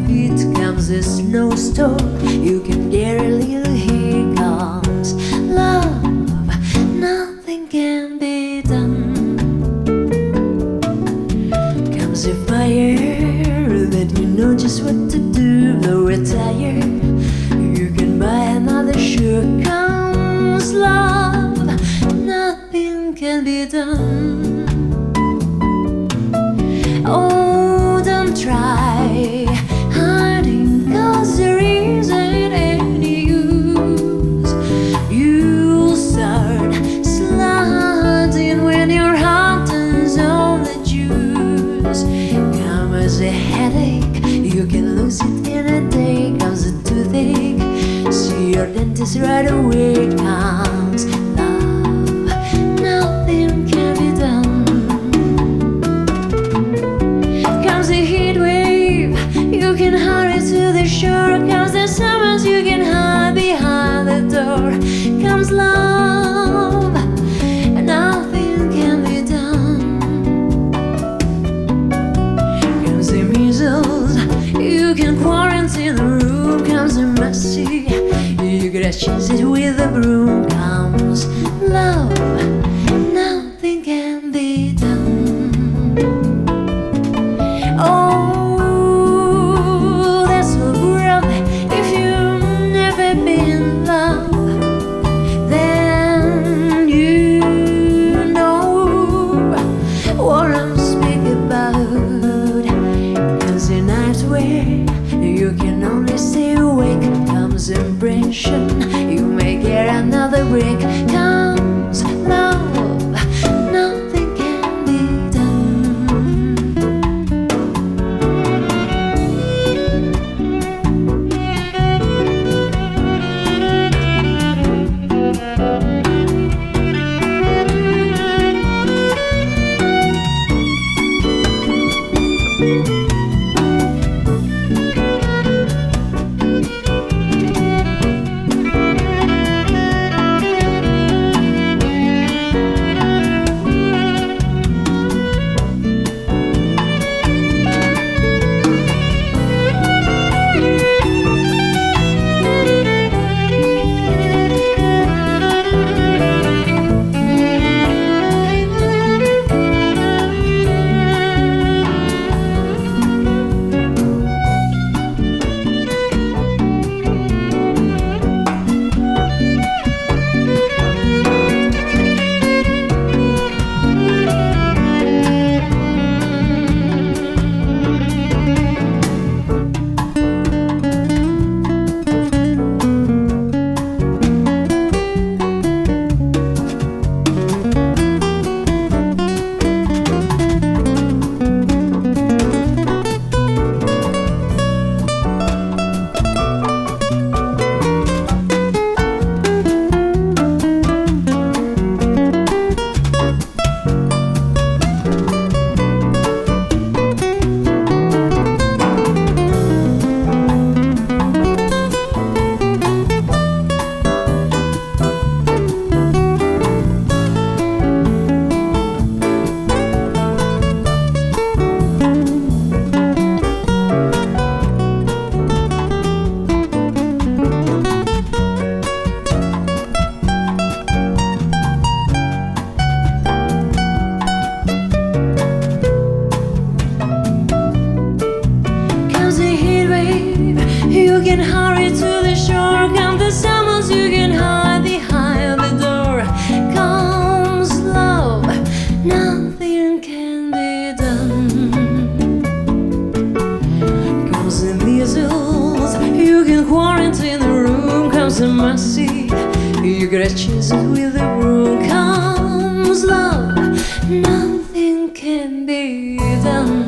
feet comes a snowstorm. You can get a little, here comes love. Nothing can be done. Comes a fire that you know just what to do. Blow a tire, you can buy another. Sure comes love. Nothing can be done. Oh, don't try hiding, 'cause there isn't any use. You'll start sliding when your heart turns on the juice. Comes a headache, you can lose it in a day. Comes a toothache, see your dentist right away. Comes love, nothing can be done. Comes a heat wave, you can hurry to the shore. Comes the summers, you can hide behind the door. Comes love, nothing can be done. Comes the measles, you can quarantine the room. Comes the mercy, you gotta chase it with a broom. Comes love, nothing can be done. Oh, that's so rough. If you've never been in love, then you know what I'm speaking about. Comes the night where you can only stay awake. Comes impression, you may get another break. Comes love, nothing can be done. You can hurry to the shore. Come the summers, you can hide behind the door. Comes love, nothing can be done. Comes the measles, you can quarantine the room. Comes the mercy, you gotta chase it with a broom. Comes love, nothing can be done.